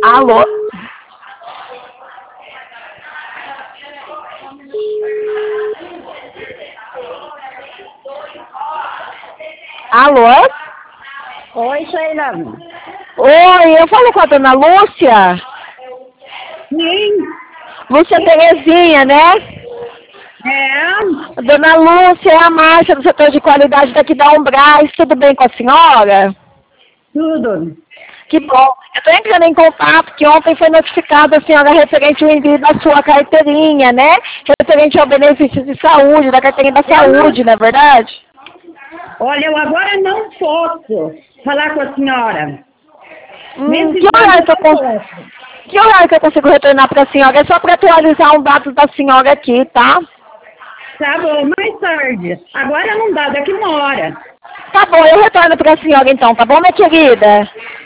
Alô? Alô? Oi, Sheila. Oi, eu falo com a dona Lúcia? Sim. Lúcia Terezinha, né? É. Dona Lúcia, é a Márcia do setor de qualidade daqui da Umbrais. Tudo bem com a senhora? Tudo. Que bom. Eu estou entrando em contato que ontem foi notificada a senhora referente ao envio da sua carteirinha, né? Referente ao benefício de saúde, da carteirinha da saúde, não é verdade? Olha, eu agora não posso falar com a senhora. Que horário que eu consigo retornar para a senhora? É só para atualizar um dados da senhora aqui, tá? Tá bom, mais tarde. Agora não dá, daqui uma hora. Tá bom, eu retorno para a senhora então, tá bom, minha querida?